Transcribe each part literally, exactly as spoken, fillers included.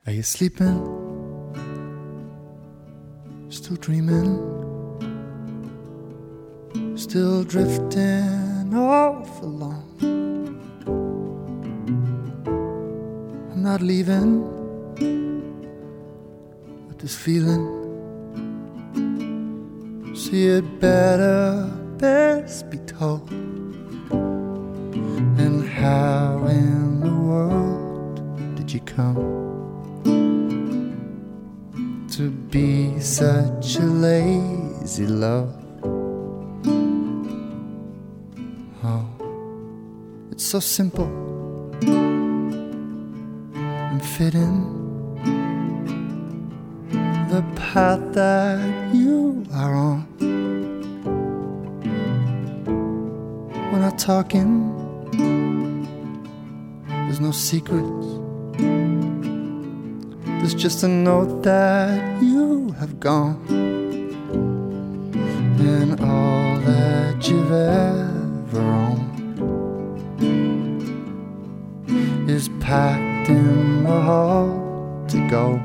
Are you sleeping? Still dreaming? Still drifting off alone? I'm not leaving, but this feeling, see it better best be told. And how in the world did you come to be such a lazy love? Oh, it's so simple and fitting, the path that you are on. We're not talking, there's no secrets, there's just a note that you have gone, and all that you've ever owned is packed in the hall to go.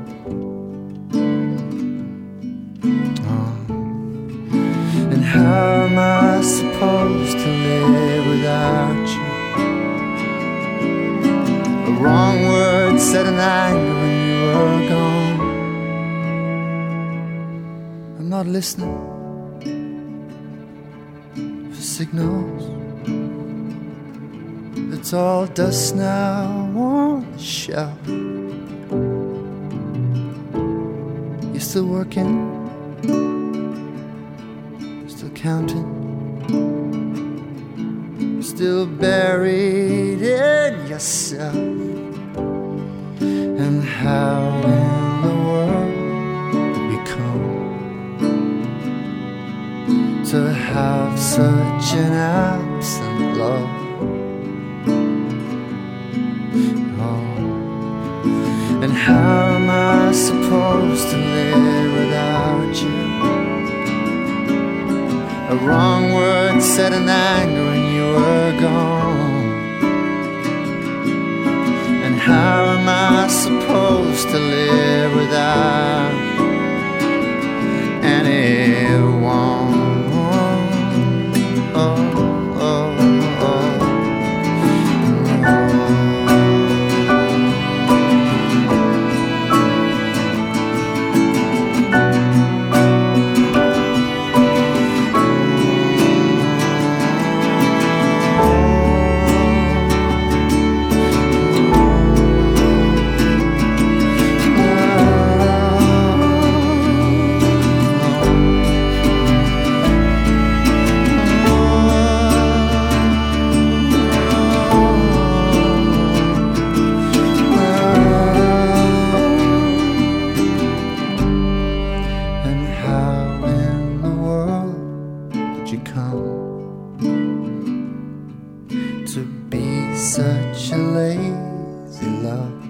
Oh. And how am I supposed to live without you? A wrong word said in anger when you were gone. I'm not listening for signals. It's all dust now on the shelf. You're still working, still counting, still buried in yourself. And how in the world did we come to have such an absent love? Oh, and how am I supposed to live without you? A wrong word said in anger when you were gone. And how am I supposed to live without anyone? Oh, oh, oh. You come to be such a lazy love?